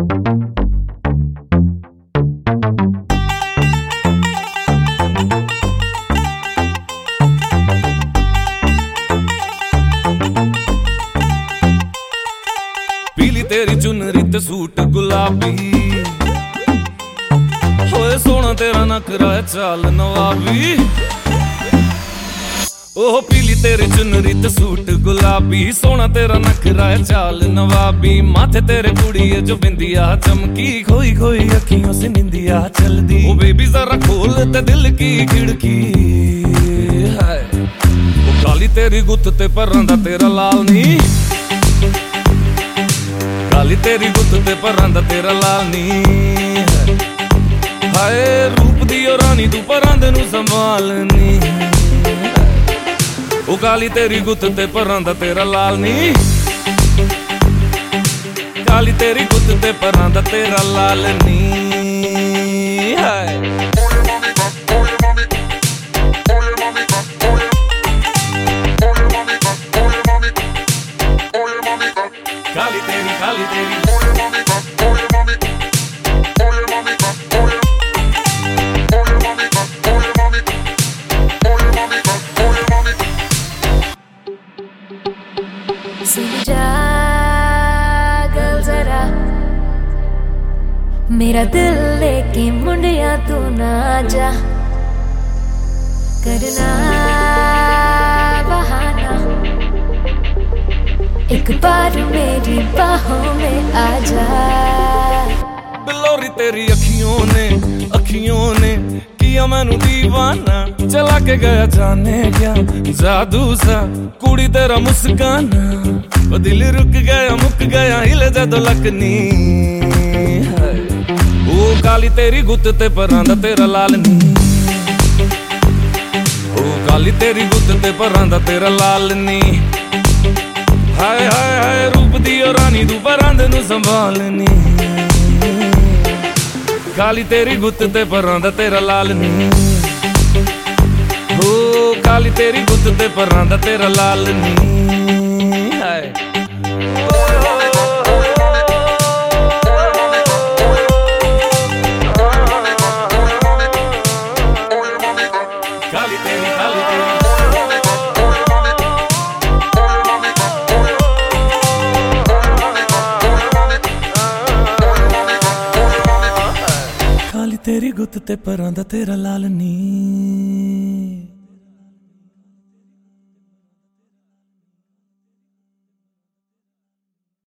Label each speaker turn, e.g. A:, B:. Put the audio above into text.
A: पीली तेरी चुनरी ते सूट गुलाबी, होए सोना तेरा नखरा है चाल नवाबी। ओह पीली तेरी चुनरी ते सूट गुलाबी, सोना तेरा नखरा है चाल नवाबी। माथे तेरे कुड़ी है जो बिंदिया चमकी, खोई खोई अखियों से निंदिया चलदी। ओ बेबी जरा खोल ते दिल की खिड़की है। ओ काली तेरी गुत्त ते परां दा तेरा लाल नी, काली तेरी गुत्त ते परां दा तेरा लाल नी। हाय रूप दी ओ रानी तू परां दे नू संभालनी। ओ काली तेरी गुत्त ते परां दा तेरा लाल नी, काली तेरी गुत्त ते परां दा तेरा लाल नी। हाय काली तेरी काली तेरी
B: सुन जा गल जरा मेरा दिल लेके मुंडिया तू ना जा, करना बहाना एक बार मेरी बाहों में आ जा।
A: बिलोरी तेरी अखियों ने किया मैनू दीवाना। चला के गया जाने क्या जादू सा कुड़ी तेरा मुस्काना। वो दिल रुक गया मुक गया हिले जदों लकनी। ओ काली तेरी गुत्त ते परां दा तेरा लाल नी, ओ काली तेरी गुत्त ते परां दा तेरा लाल नी। हाय हाय हाय रूप दी ओ रानी तू परां दे नू संभालनी। काली तेरी गुत्त ते परां दा तेरा लाल नी, हो काली तेरी गुत्त ते परां दा तेरा लाल नी। हाय काली तेरी काली तेरी तेरी गुत्त ते परां दा तेरा लाल नी।